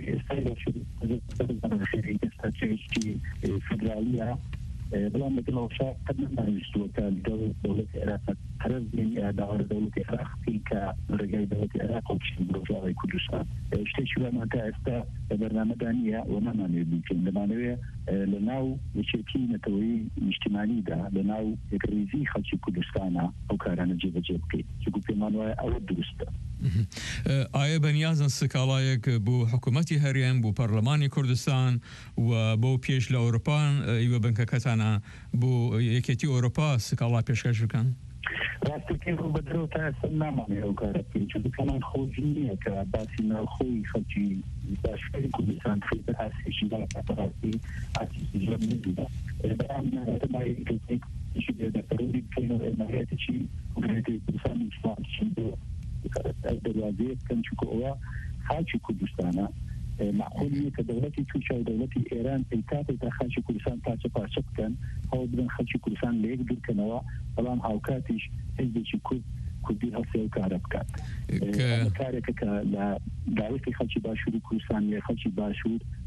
استراتيجي فدراليه بلان مثل وشاء قد نستوى كدولة العراق قرر من دعوة دولة العراق كرجال دولة العراق وبشكل برجاء كردستان اشتشوا ما كاستا برنامجانية وما نبيكين لما لناو بشكل نتوي اجتماعي ده لناو يكريزي خلشي كردستانا أو كارنا جيبكي شكو بمانوى أو درسته ئایا بەنیازن سکاڵایەک بۆ حکوومەتی هەرێم بۆ پەرلەمانی کوردستان و بۆ پێش لە ئەوروپان ئیوە بنکەکەتانە بۆ یەکێتی ئەوروپا سکاڵا پێشکەش بکەن ڕاستەکەی ڕوو بەدرەوە تا ئێستا نامانێ ئەو کارە بکەین چونکە کەمان خۆش نییە کە باسی ناوخۆی خەڵکی باشووری کوردستان خێتە ئاسێکی ڕاستی ئاسێکی زۆر نزیکە بەڵام نەمای دەکەڕووی بکەینەوە ئێمەهەیەتێکی کوردێتی کوردستانی چی بۆ دروازه كان شكوى خارج كردستان معقول كدولتي توشا ودولتي ايران التاتي خارج كردستان تاچه پارچه كان هو بدن خارج كردستان ليك دور كنوا طبعا هاوكاتيش هزي كردي هسه وكارب كات كارك لا دعوتي خارج باشور كردستان يا خارج باشور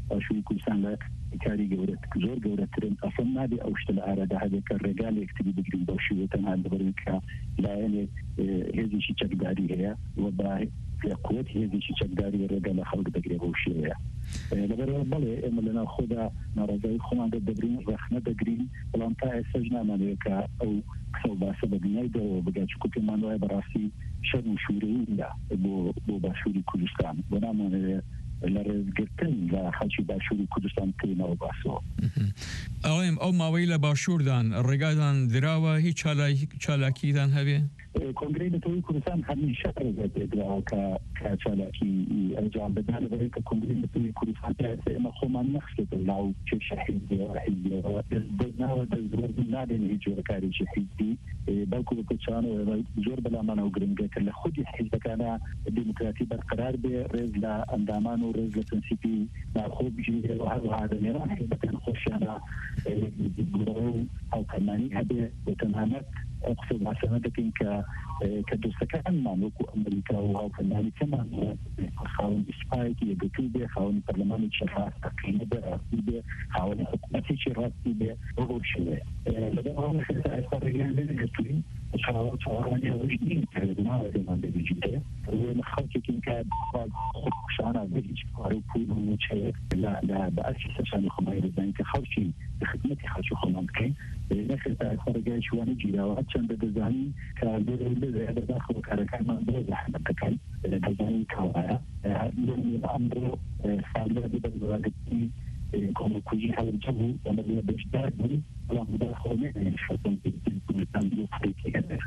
باشووری کوردستان لە کاری زۆر گەورەترن ئەسڵ نابێ ئەو شتە لە ئارادا هەبێت کە ڕێگا لە یەکتری بگرین بەو شێوە تەنها لەبەرەوەی کە لایەنێک هێزێکی چەکداری هەیە و بە قوت هێزێکی چەکداری ڕێگا لە خەڵک دەگرێت بەو شێوەیە لەبەرەوە بەڵێ ئێمە لەناو خۆدا ناڕازایی خۆمان دەبرین ڕەخنە دەگرین بەڵام تا ئێستاش نامانەوێت کە ئەو قسە و باسە بە دنیای دەوە بگات چکو پێمان وایە بەڕاستی شەر و شوورەیە بۆ باشووری کوردستان بۆ نامانەوێت لە ڕێزگرتن لە خەڵکی باشووری کوردستان کەینەوە باسەوە ئەوەیم ئەو ماوەی لە باشووردان ڕێگادان دراوە هیچ چالاکیدان هەبێ کۆنگرەی نەتەوەی کوردستان هەمیشە ڕێگە پێدراوە کە چالاکی ئەنجام بدات لەبەرەوەی کە کۆنگرەی نەتەوەی کوردستان ئێمە خۆمان نەخستێتە ناو کێشە حیزبیەوە دەستناوە دەستوەرد نادێن هیچ جۆرەکارێکی حیزبی بەڵکو بە کوچانەوە زۆر بەلامانەوە گرنگە کە لە خودی حیزبەکانە دیموکراتی بەرقرار بێ ڕێز لە ئەندامان و ڕێز لە پرینسیپی ناخۆ بژێرێ و هەروەها دەمێران حیزبەکان خۆشیانە گوڕە و هاوکارمانی هەبێ بە تەنانەت قسە باسەنە دەکەین کە دۆستەکانمان وەکو ئەمریکا و هاوکارمانی کەمان خاوەن ئیسپایەکی یەکگرتوو بێ خاوەنی پەرلەمانێکی ڕاستەقینە بێ ڕاستی بێ خاوەنی حکوومەتێکی ڕاستی بێ بەو شێوەیە لەبەرەوە ئێستا ڕێگەیان لێ نەگرتووین چاوەڕوانی ئەوەش نین کە ناوە دێمان دەبیجیتێ خەڵکێکی کە خۆشانە بە هیچ کار و پول و چەیەک لە بەئەرکی سەرشانی خۆمانی دەزانین کە خەڵکی خدمەتی خەڵکی خۆمان بکەین نەخێتا ڕێگای شوانە گیراوە چەندە دەزانین کە لێرە بەداخەوە کارەکانمان بۆ زەحمەت دەکەین دەزانین کەوایە ئەمڕۆ ساڵە بەدەوەگرتنی کۆمەڵکوژی هەڵجە بوو ئەمە بەشدار بوو بەڵام بەداخەوە نێنێ شەتەن کوردستان بۆ خەڵکی هەبێ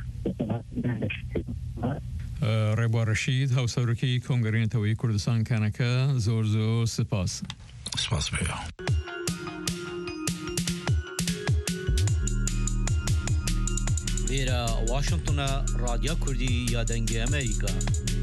ڕێبوار ڕەشید هاوسەرۆکی کۆنگرەی نەتەوەی کوردستان کانەکە زۆر سپاس بێ لێرە واشنگتنە رادیۆ کوردی یا دەنگی ئەمریکا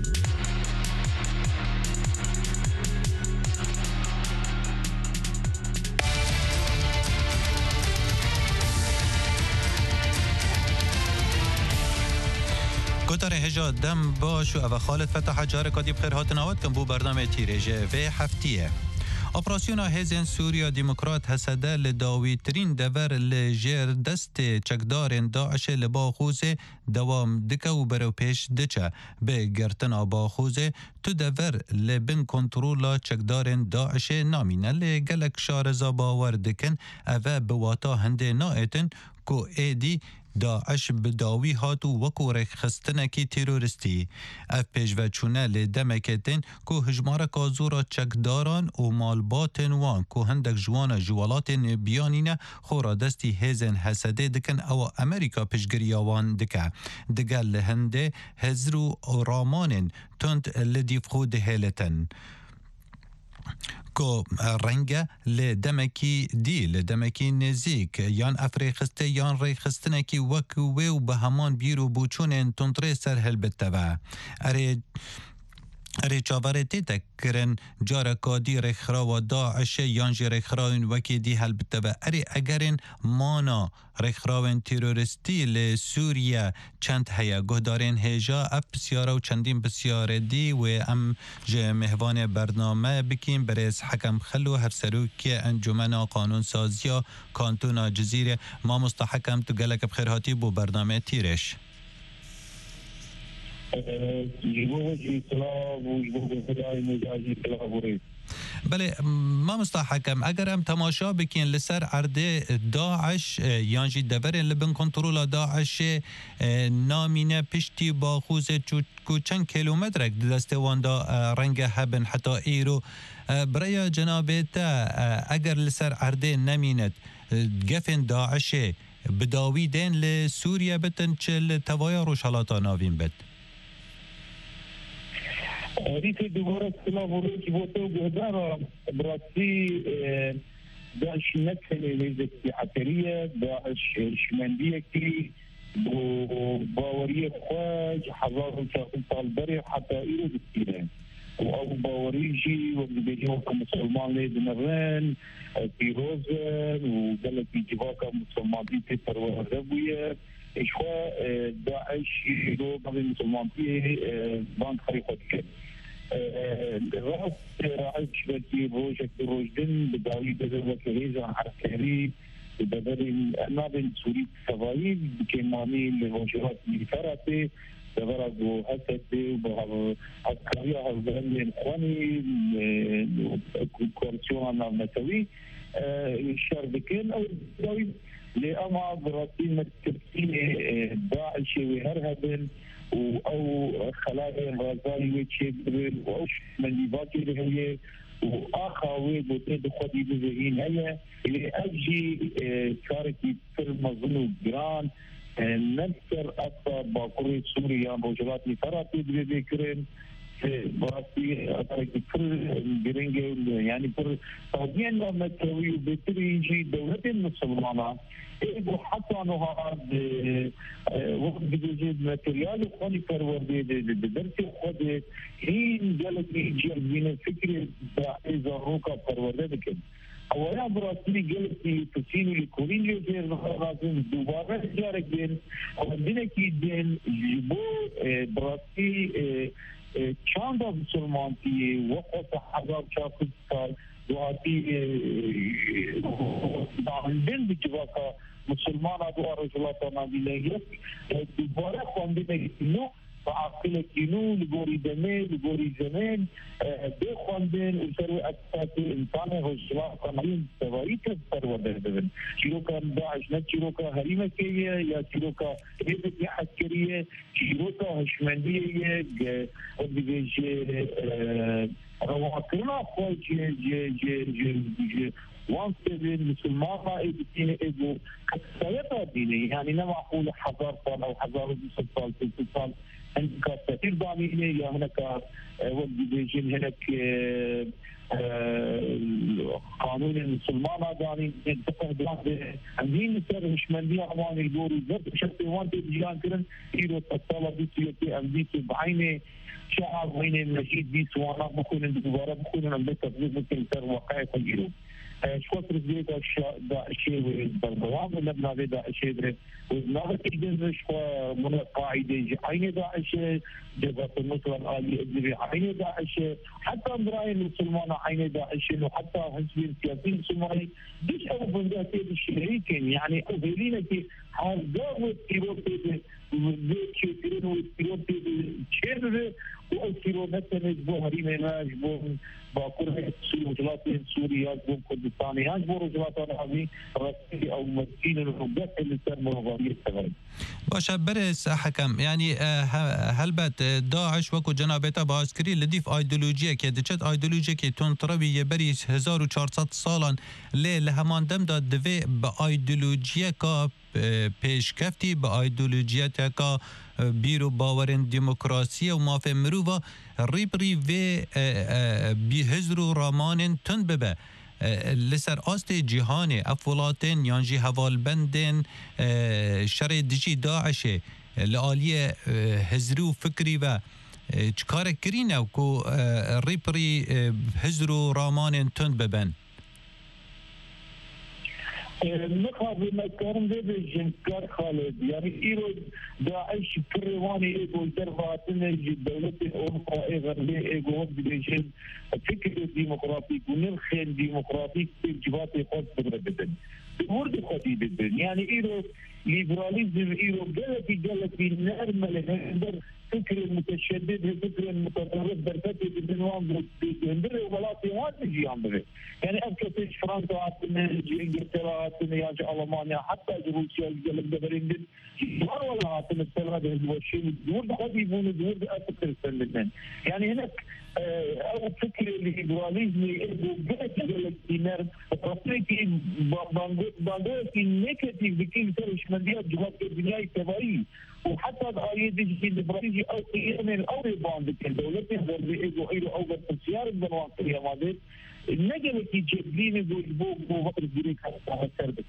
گوتاره هجا دم باش و او خالد فتح جار کادی بخیر هاتن آواد کن بو برنامه تیرێژە و هەفتیە ئۆپراسیۆنا هێزên سووریا دیموکرات هەسەدە li dawîtirîn dever li jêr destê çekdarên Daişê li Baxûzê dewam dike û berewpêş diçe. Bi girtina Baxûzê tu dever li bin kontrola çekdarên Daişê namîne lê gelek şareza bawer dikin ev e bi wata hindê naêtin ku êdî داعش بداوی هاتو وکو رخستنکی تروریستی اف پیشوچونه لی دمکتین که هجماره کازورا چکداران و مالباتن وان که هندک جوان جوالاتن بیانینه خورا دستی هزن حسده دکن او امریکا پیشگریاوان دکه دگل لهنده هزرو رامانن تند لدیف خود هیلتن کو رنگه لدمکی نزیک یان افریخسته یان ریخستنکی وکوه و به همان بیرو بوچون تندره سر هلبته و اری چاوره تیتا کرن جارکادی رخرا و داعش یانجی رخراوین وکی دی هلبته و اری اگرین مانا رخراوین تیروریستی لسوریا چند هیا گهدارین هجا اف بسیاره و چندین بسیاره دی و ام جه مهوان برنامه بکیم برز حکم خلو هفسروکی انجمن قانون سازیا کانتونا جزیره ما مستحکم تو گلک بخیرهاتی بو برنامه تیرش بله ما مستحکم اگر هم تماشا بکین لسر عرده داعش یانجی دورین لبن کنترول داعش نامینه پشتی باخوز کو چند کیلومترک دسته واندا رنگ هبن حتی ایرو برای جنابتا اگر لسر عرده نمیند گفن داعش بداوی دین لسوریا بتن چل توایا روشالاتا ناوین بد ريت دوره سلام وريكي بوتو جهدارا براسي داعش نكسل ليزك عتريه داعش شمنديه كي باوريه خواج حضاره طالبري حتى ايرو بكتيرين او باوريجي وبيجيو كمسلمان ليدنران في روزن وقال في جواكا مسلمان في تروه إخوة داعش يدو بعض المسلمان في بانك خريطة كده راس راعيش بكي روجك روجدن بداوي بدل وكريزة عسكري بدل نابل سوري سوايل بكماني لروجرات ميفراتي تبرز وهسد وعسكرية هالبلد الإخواني كورسيون النمساوي الشربكين أو بداوي لأما براسين التركين داعش وهرهبن او خلايا الغازالي وتشبر واوش من باقي اللي واخاوي بوتيد خدي بزهين هي اللي اجي كارتي في مظلوم جران نفسر اصلا باقوري سوريا رجلات فراتي بذكرين براسي اترك كل جرينج يعني كل طبيعي لما تسوي بتريجي دولة المسلمانة حتى انه هذا وقت بيجي ماتريال وخلي فروردي بدرسي خد حين قالت لي جايبين فكره اذا روكا فروردي كده اولا براسي قالت لي تسيني لكورين يجي لازم دوباره جارك بين عندنا كي بين جيبو براسي چند مسلمان کی وقت حضار شاكل سال وهاتي داندن بجواكا مسلمان ادو رجلاتنا بلغيت دوباره خواندن كنو فعقل كنو لغوري دمي لغوري زمان بخواندن وسروي أكساتي إنسان رجلاتنا سوائي كسر ودردن شيروكا داعش نت شيروكا هريمة كيه يا شيروكا هيبت عسكرية شيروكا هشمندية وبيجي رواكرنا خوي جي وانسبين مسلمان ايبتين ايبو كسايتا ديني يعني نما اقول 1000 سال او 1000 سال 6 سال هناك كثير داميني يا هناك ودي بيجين هناك قانون المسلمان داني ينتقل بلاد عندين سر هشمندية عوان البوري ذات شرطي وانت بجيان كرن ايرو الطالة بيسيوتي امديتي بعيني شعب وين المجيد بيس وانا بكون دوباره بكون عم بتطبيق مثل سر واقعي تجيرو شو تريد داعش بالدوام ولا بنادي داعش ونادي تقدر شو من القاعده عين داعش جبهه النصره الالي ادري عين داعش حتى امرأة المسلمان عين داعش وحتى حزب السياسي السومالي ديش او بندات الشريكين يعني اهلينا كي هذا وتيروتي بيت شيرين وتيروتي تشير وأسيرو مثلا جبو هريمة جبو باكور وجلات سوريا جبو كردستاني جبو رجلات هذه رسمي أو مسكين الرجال اللي صار مرغابية السبب. باشه برس حكم يعني هل بات داعش وكو جنابته بعسكري لديف ايديولوژیا که دچت ايديولوژیا که تون تربی یه بریش 1400 سالان لی همان دم داد دوی با ايديولوژیا کا پیشکفتی با ايديولوژیا کا بیرو باورن دموکراسی و مافه مروفا ریبری و بیهزر و رامان تن ببه لسر آست جهان افولاتن یانجی حوالبندن شر دجی داعشه لآلیه هزرو فکری و چکار کرینه که ریپری هزرو رامان تند ببن نقاط المكان ده بجنكار خالد يعني إيرو داعش كرواني إيجو درباتنا الدولة الأوروبا إغربية إيجو بجن فكر ديمقراطي ونرخين ديمقراطي في جبات خاص بالبدن ورد خطيب الدن يعني إيرو ليبراليزم إيرو جلتي نرمل هندر فكر المتشدد فكر المتطرف بركتي بالنظام بندر وبلاطي هذا يجي عندنا يعني أبكتش فرنسا عطنا إنجلترا عطنا ياجي ألمانيا حتى روسيا الجلب دبريندن ما ولا عطنا السلام هذا الشيء ورد خطيبون ورد أفكر سنتين يعني هناك أو فكر الليبراليزم جلتي نرم رأسي باندوكي نيجاتيف بكل سرش منديات جوات الدنيا التبعية وحتى الآية دي الليبراليزم أو قيام الأوروبان بكل دولتين غربي إيجو إيرو أو بالتسيار البنوان في مادة النجلة في جبلين يقول بوك وغير ذلك هذا بكل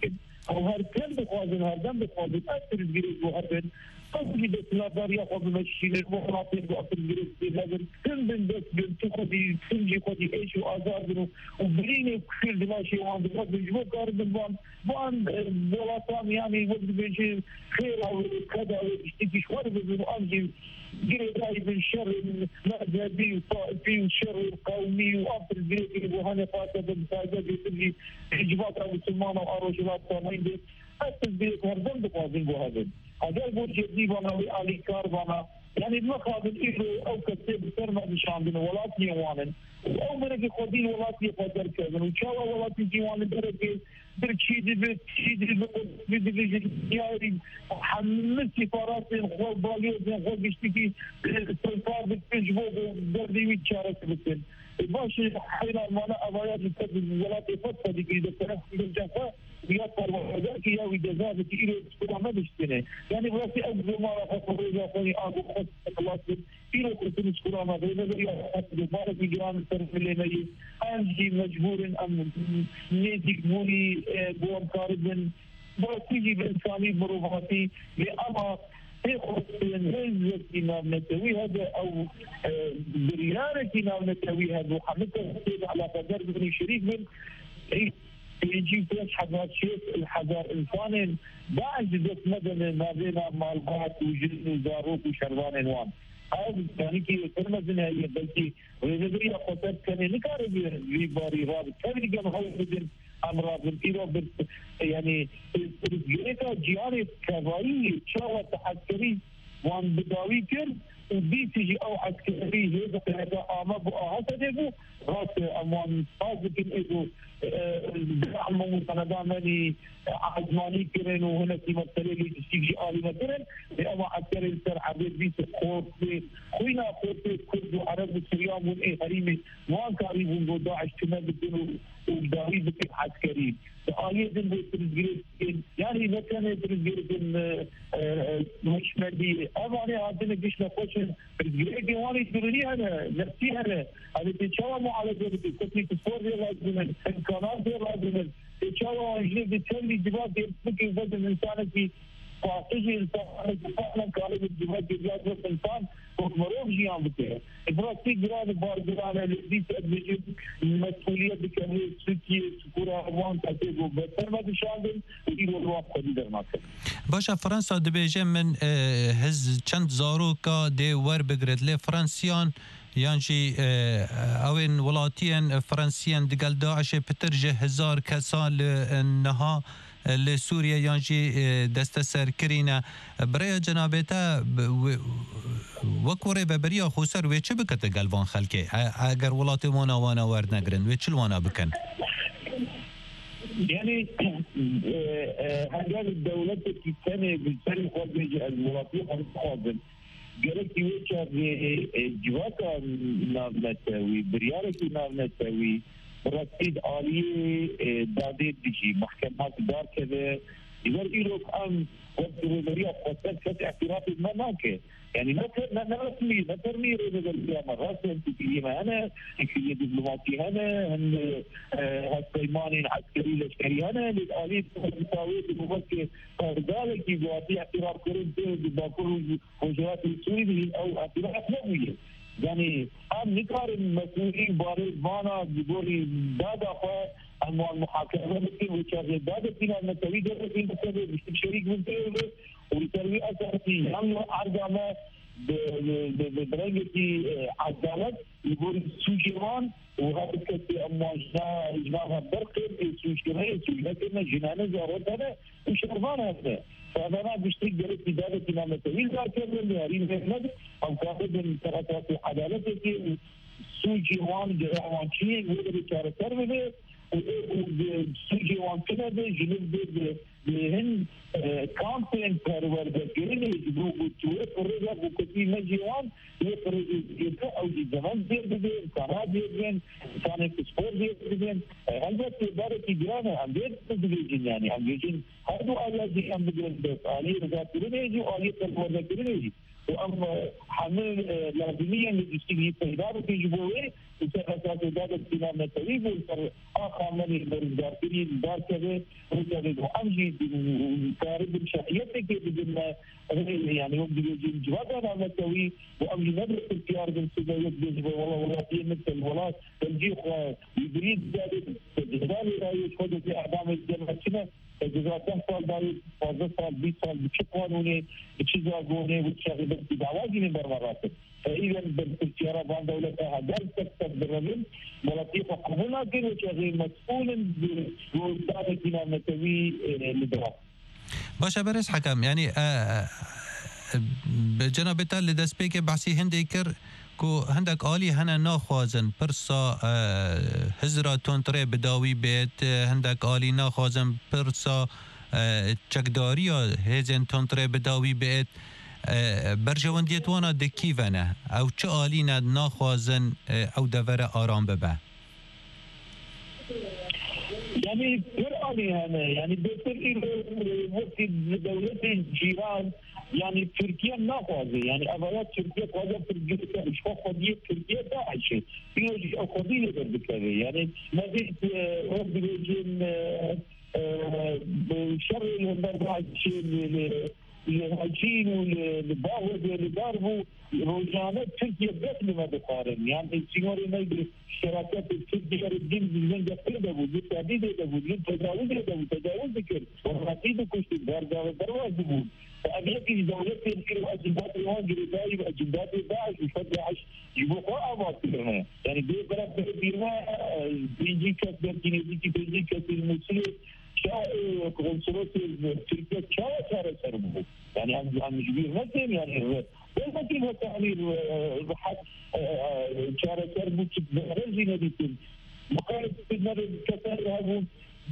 او هر كم بخوازن هر دم بخوازن اثر الجريد وهربن قصدي بس لا دار ياخذ مشين المخاطر واثر الجريد لازم كل من بس بنتخذي تنجي خذي ايش وازار بنو وبريني كثير دماشي وان بغض الجبو قارب بان بولاتان يعني وقت بيجي خير او كذا او يشتكي شوار بنو امجي جريد من شر مذهبي وطائفي وشر قومي وافر الجريد وهنا فاتة بالفائدة بيسمي اجباط او سلمانة واروجلات صامين دي اثر بيك هربن بقازن بوهذا اگر بود جدی بناوی علی کار بنا یعنی مخابل ایرو او کسب سرما نشاندن ولات نیوانن او مرگی خودین ولات یقدر کردن و چاوا ولات دیوان درگه در چیزی به یاری حمل سفارات خو بالیو خو گشتی سلطان بتجبو دردی چاره بتن باشه حينا مانا أبايات الكتب الولايات فترة دي كده تنفس الجفاء يطر وحدك يا وجزاء بتيجي تقول ما بيشتني يعني براسي أبغى ما راح أقول يا أخوي أبغى خد خلاص كيلو كنت نشكر ما بين يا أخوي ما في جيران الترف اللي نجي أنجي مجبور أن نيجي مولي بوم كاربن براسي بإنساني بروفاتي لأما هذا كنا نسوي هذا او بريانه كنا نسوي هذا وحنقدر على قدر بن شريك من يجي فيش حاجات شيء الحجر انسان بعد جزء مدن ما بين مالبات وجن وزاروك وشربان انوان هذا يعني كي ترمزنا هي بلكي ويدري خطر كان نكارب في باري رابط كان يجي هو امراض الايرو يعني الجريكا جياني كفاي شغله عسكري وان بداوي كر ودي تجي او عسكري هذا هذا امر هذا راس امان صادق ايجو دعم كندا ماني عزماني كرن وهنا في مثل تيجي عالي مثلا اما عسكري السر عبيد بيت خوف خوينا خوف كرد وعرب وسوريان من ايه هريمي وان قريب من داعش كما بدو وداوي بك عسكري ايضا بالتسجيل يعني ما كان بالتسجيل مش مادي اما انا عندنا جيش نخش بالتسجيل ديواني تقولي انا نفسي انا تتشاور على ذلك كتلي تصور لازم الامكانات لازم تتشاور جديد تخلي جواب يمكن بدل الانسان في فاقجي الانسان فعلا قالب الجواب جواب الانسان ومروج جيان بته براسي جران بارجران اللي تأجج المسؤولية بكامل سكي سكورا وان تأججوا بتر ما تشاندن ويرو الوقت قدير ما كان باشا فرنسا دبيجه من هز چند زاروكا دي ور بگرد ل فرنسيان یانجی اوین ولاتیان فرانسیان دگل داعش پترجه 1000 کسان لنها لسوريا یانجی دست سر کرینه برای جنابتا وکوره و بریا خوسر و چه بکت گلوان خلکه اگر ولات وانا ورد نگرن و چل وانا بکن يعني هذه الدولة التي كانت بالفعل خارج الولاتية خارج قالت يوجه جواكا نابنتاوي بريالك نابنتاوي رصيد آلية دادي ديجي محكمات دار كذا إذا إيروك أم وقت ريبريا خاصة كت اعترافي ما ناكي يعني ما رسمي ما ترمي ريبريا مرات انتكلية أنا انتكلية دبلوماسي أنا هالسيمانين عسكري لشكري أنا للآلية المساوية المبكر فذلك يبغى اعتراف كريم بباكر وجهات السوري أو اعتراف نووي يعني هم نقارن مسؤولين بارد بانا بيقولي دادا أما المحاكمة مثل وشاغل دادا فينا نتوي دادا فينا نتوي شريك من تيوله ويتروي أساسي هم أرجعنا بدرجة عدالة يقول سوجيران وهذا كتير أما جناها برقم سوجيران جنانة زارتنا وشرفان هذا فأنا بشترك جلسة دادة فينا نتوي لكن الهارين مهمد أو كاتب من تغطات عدالة سوجيران جراوان شيء ويقدر يكارتر به وسوجيران كندا جنوب لهن كامبين پرورده گرینه يجبروا بتوه فرده بكتي مجيوان يفرده او زمان دير بدين امكانات دير بدين امكانات سبور دير بدين البته دارتي جرانه هم دير بدين يعني هم يجين هادو آلات دي هم بدين بس آلية رضا كرينيجي وآلية پرورده كرينيجي وأما حمل لازميا للجسدية تجارب في جبوه وسأساس ذات السلام التريب والآخر من الداركرين داركرين وكذا وأمجي كارب الشهية كي بدنا يعني هم بيجي جوابنا على التوي وأمجي ندرس الكيار من سبايات بيجبه والله في مثل ولا تنجيخ يريد ذلك تجدالي رأيه خذوا في أعدام الجنة جزاء 10 سال داري 15 سال 20 سال بشي قانوني بشي قانوني وتشغل بدعواجي من برمراتب فإذا بالسيارة بان دولتها هدر تكتب بالرجل ولطيفة قبولها كل وشغل مسؤول بوزارة النتوي لدراسة باشا برس حكم يعني بجناب تال لدسبيك بحثي هندي كر کو هندک آلی هنه ناخوازن پرسا هزرا تونتره بداوی بیت هندک آلی ناخوازن پرسا چکداری هزن تونتره بداوی بیت برجواندیت وانا دکی ونه او چه آلی ند ناخوازن او دوره آرام ببه يعني قرآني هنا يعني بيصير وقت دولة الجيران يعني تركيا ناخذ يعني أبوات تركيا قادة تركيا مش قضية تركيا داعش في قضية بالكذا يعني ما زلت رب الجن بشر الداعش للهجين والباغض والضرب روجانات تركيا بس ما بقارن يعني سينوري نيجي شراكات التركيا الدين من جفرده وتعديد تجاوز ذكر ورصيد كشت برواز بود فأبيك دولتين كيلو أجندات الوان جريداي وأجندات داعش وفتح يبقى أماكنها يعني بيقرأ بيرما بيجي كسر كينيزي بيجي كسر المسلم شاء كونسولات تركيا شاء سربو يعني عن جبير مثل يعني لكن هو تعمير حق شارع سربو تبرزي نديتين مقالة تدمر كسر هذا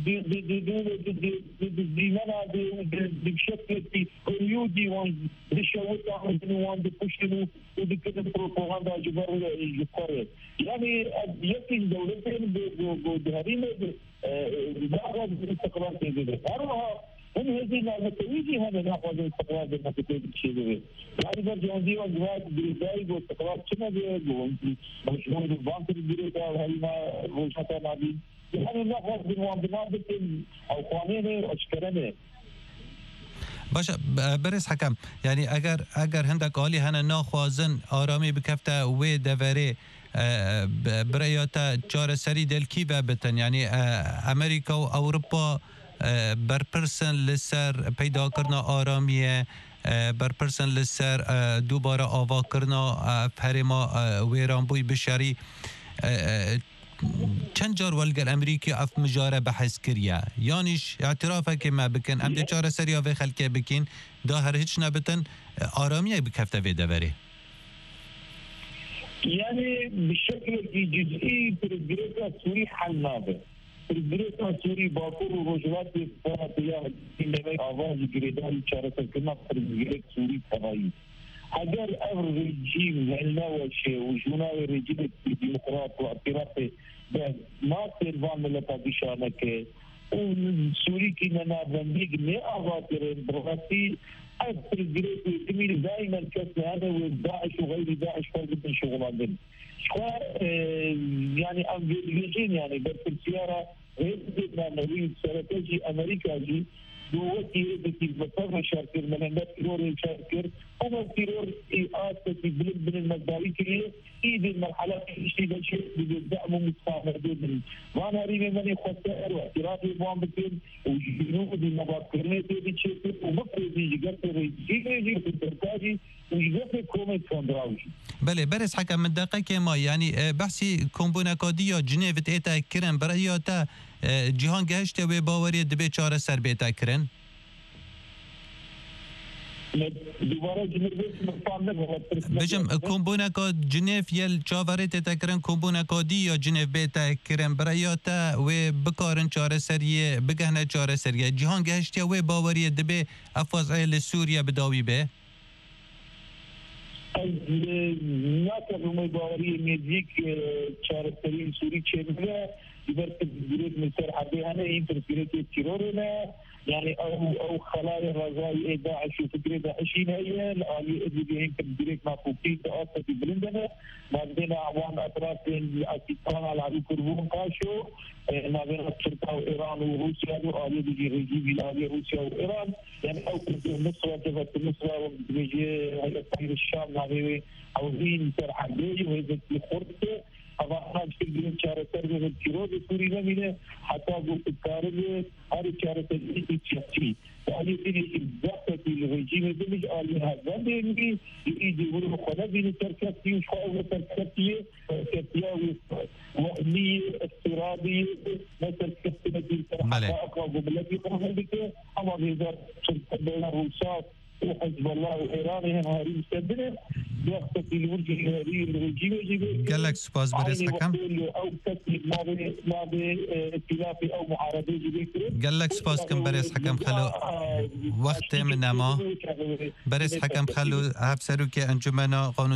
بمنع بشكل يودي وان بشوت وان بكشنو وبكذا بروباغندا جبر يقرر يعني يمكن دولتين بهرين ناخذ الاستقرار في ذلك أروها هم هذه النتائج هذا ناخذ الاستقرار بالنتائج الشيء يعني برجع عندي وجهات بريداي واستقرار كنا مشغول بالبنك البريداي وهي ما روشته نادي يعني ناخذ بالمنظمات او قوانين اشكالنا باشه برس حکم یعنی اگر هندک آلی هنه ناخوازن آرامی بکفته و دوره برایات چار سری دل کی و بتن یعنی امریکا و اروپا برپرسن لسر پیدا کرنا آرامیه برپرسن لسر دوباره آوا کرنا فرما ویرانبوی بشری چند جار ولگر امریکی اف مجاره بحث کریه یانیش اعترافه که ما بکن ام چاره سریا و خلکه بکن دا هر هیچ نبتن آرامیه بکفته و دوره يعني بشكل جزئي بريغريتا سوري حل نابه بريغريتا سوري باكور وروجلات فاتيا إنما آواز جريدان شارة كنا بريغريت سوري تغيي اگر او رژیم هلنوش وجونا رژیم ديمقراط واعترافه ما سيرفان ملتا بشانه که اون سوري کی ننابندیگ نه آغاترين برغتي أكثر الجريد يتميل دائما كسر هذا والداعش وغير داعش فرق من شغلان يعني أمريكيين يعني بس السيارة غير جدا نويل استراتيجي أمريكا جي دوتي بتي بطرح شاركر من الناس تيرور شاركر هم تيرور آسة بلد من المزداري كريه إيد المرحلة الشيء شيء بدعم مستعمر وانا ريني مني خسائر واعتراضي بوان بكين وجنوب المباكرين تيدي شيء وبكر يجي قصر يجي في التركاجي ويجي كوميت كوندراوجي بله برس حكم من دقيقة ما يعني بحثي كومبوناكادية جنيفت إيتا كرن برأياتا جهان گهشته و باوری دبی چاره سر بیتا کرن؟ بجم کمبونکا جنیف یل چاوری تیتا کرن کمبونکا دی یا جنیف بیتا کرن برایاتا و بکارن چاره سریه بگهنه چاره سریه جهان گهشته و باوری دبی افواز ایل سوریا بداوی به؟ ناکر باوری نزدیک چاره سری سوری چه میگه يبرتب جريد من سر حبيهنا ينتر سيرتي تيرورنا يعني او خلايا رضاي داعش وفكرة داعشين هي الآلية اللي بيهم كبيرك مفوكين تأثر في بلندنا ما بين عوام أطراف الأكيطان على عدو كربون قاشو ما بين التركيا وإيران وروسيا والآلية بيجي رجيم الآلية روسيا وإيران يعني أو مصر وجبت مصر وبيجي التحرير الشام ما بين عاوزين سرحة بيجي وهذا الخرطة أضعنا بشكل شارة تربية الكيروز سوري نمينة حتى قلت الكارب هذه شارة الإتشافتي وأني تيجي الزاقة الرجيم دمج آليها زندي يجي يقولوا خنابين تركتي وشخوة تركتي كتياوي وأني افتراضي مثل كتنة الحقائق أقرب بلدي قرن بك أما بيزار بين الروسات وحزب الله وإيران هم هاري مستدنة وقت الوجه هاري الرجيم يجب قال لك سباز بريس حكم أو تسليم ما بإختلافي أو معارضة يجب قال لك سباز كم بريس حكم خلو وقت من ما بريس حكم خلو هفسروا كي أنجمنا قانون